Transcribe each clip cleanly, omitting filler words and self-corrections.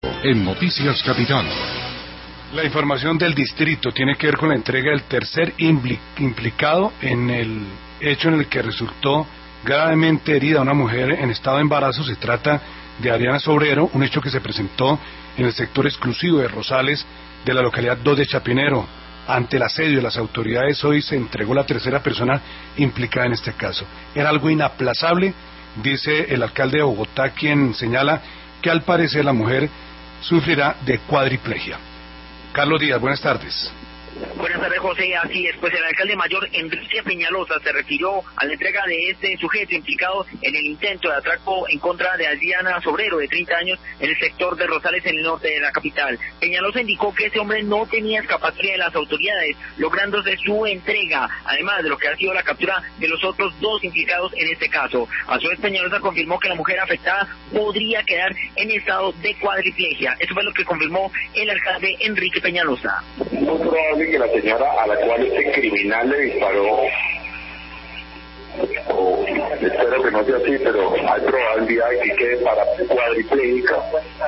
En Noticias Capital. La información del distrito tiene que ver con la entrega del tercer implicado en el hecho en el que resultó gravemente herida una mujer en estado de embarazo. Se trata de Adriana Sobrero, un hecho que se presentó en el sector exclusivo de Rosales de la localidad 2 de Chapinero. Ante el asedio de las autoridades, hoy se entregó la tercera persona implicada en este caso. Era algo inaplazable, dice el alcalde de Bogotá, quien señala que al parecer la mujer sufrirá de cuadriplegia. Carlos Díaz, buenas tardes. Buenas tardes, José. Así es, pues el alcalde mayor Enrique Peñalosa se refirió a la entrega de este sujeto implicado en el intento de atraco en contra de Adriana Sobrero, de 30 años, en el sector de Rosales, en el norte de la capital. Peñalosa indicó que ese hombre no tenía escapatoria de las autoridades, lográndose su entrega, además de lo que ha sido la captura de los otros dos implicados en este caso. A su vez, Peñalosa confirmó que la mujer afectada podría quedar en estado de cuadriplegia. Eso fue lo que confirmó el alcalde Enrique Peñalosa. Muy probable que la señora a la cual este criminal le disparó, espero que no sea así, pero hay probabilidad de que quede cuadriplégica,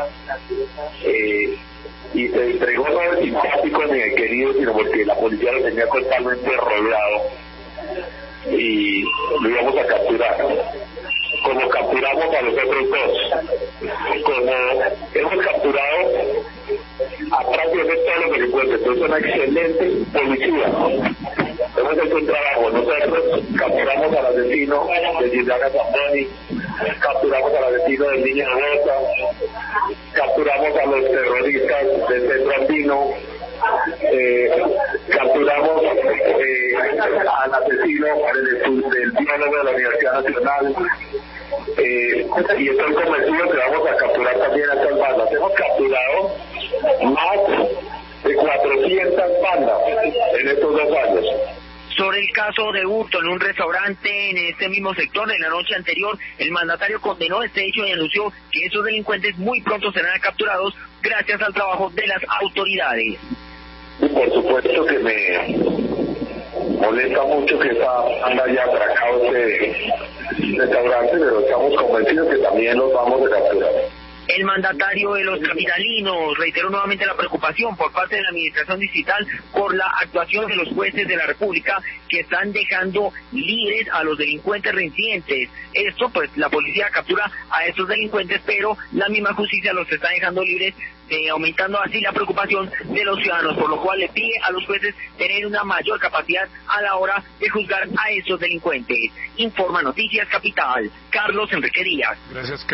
y se entregó no de simpático ni de querido, sino porque la policía lo tenía totalmente rodeado y lo íbamos a capturar, como capturamos a los otros dos, como hemos capturado a prácticamente todos los delincuentes. Entonces es una excelente policía. Hemos hecho un trabajo. Nosotros capturamos al asesino de Gildardo Zamboni, capturamos al asesino del niño de Bota, capturamos a los terroristas del centro andino, capturamos al asesino del biólogo de la Universidad Nacional, y estoy convencido que vamos a capturar también a estas bandas. Hemos capturado más de 400 bandas en estos 2 años. Sobre el caso de hurto en un restaurante en este mismo sector, en la noche anterior, el mandatario condenó este hecho y anunció que esos delincuentes muy pronto serán capturados gracias al trabajo de las autoridades. Y por supuesto que me molesta mucho que esta banda haya atracado este restaurante, pero estamos convencidos que también los vamos a capturar. El mandatario de los capitalinos reiteró nuevamente la preocupación por parte de la administración distrital por la actuación de los jueces de la República, que están dejando libres a los delincuentes reincidentes. Esto, pues, la policía captura a estos delincuentes, pero la misma justicia los está dejando libres, aumentando así la preocupación de los ciudadanos, por lo cual le pide a los jueces tener una mayor capacidad a la hora de juzgar a estos delincuentes. Informa Noticias Capital, Carlos Enrique Díaz. Gracias,